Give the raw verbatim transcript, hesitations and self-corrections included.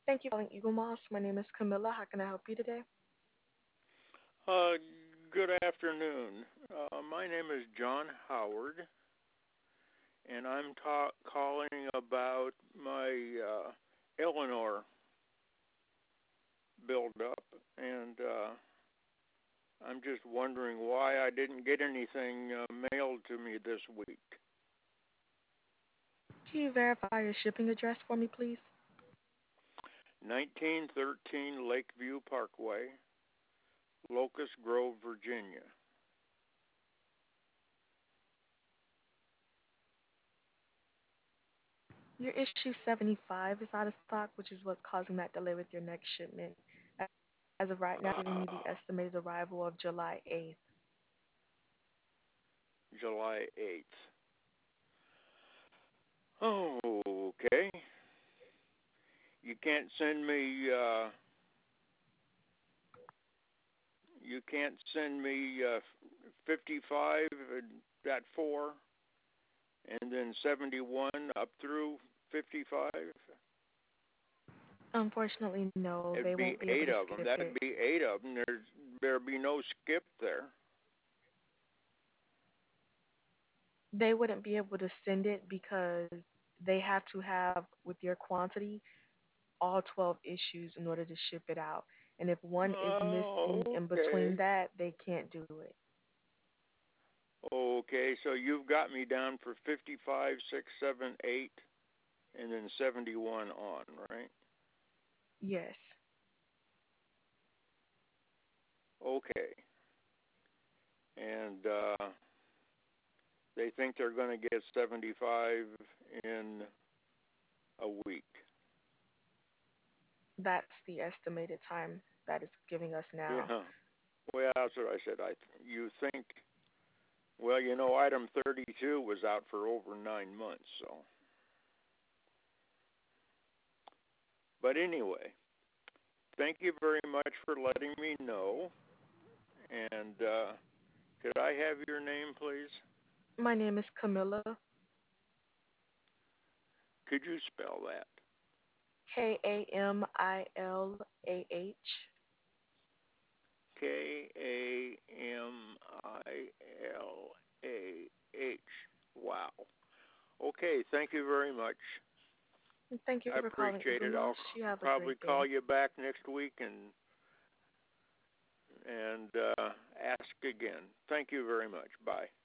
Thank you for calling Eagle Moss. My name is Camilla. How can I help you today? Uh, Good afternoon. Uh, my name is John Howard, and I'm ta- calling about my uh, Eleanor buildup, and uh, I'm just wondering why I didn't get anything uh, mailed to me this week. Can you verify your shipping address for me, please? nineteen thirteen Lakeview Parkway, Locust Grove, Virginia. Your issue seventy-five is out of stock, which is what's causing that delay with your next shipment. As of right now, giving me the Ah, estimated arrival of July eighth. July eighth. Oh, okay. You can't send me uh, You can't send me uh, fifty-five at four and then seventy-one up through fifty-five. Unfortunately, no, they It'd be won't be able eight to of them. skip That'd it. be eight of them. There's there'd be no skip there. They wouldn't be able to send it because they have to have, with your quantity, all twelve issues in order to ship it out. And if one is missing Oh, in between okay. that, they can't do it. Okay, so you've got me down for fifty-five, six, seven, eight, and then seventy-one on, right? Yes. Okay. And uh, they think they're going to get seventy-five in a week. That's the estimated time that it's giving us now. Yeah. Well, that's what I said. I you think? Well, you know, item thirty-two was out for over nine months. So, but anyway, thank you very much for letting me know. And uh, could I have your name, please? My name is Camilla, Could you spell that? K A M I L A H. K A M I L A H. Wow. Okay. Thank you very much. And thank you I for calling appreciate Eagle it. Moss. I'll You have a probably great call day. you back next week and and uh, ask again. Thank you very much. Bye.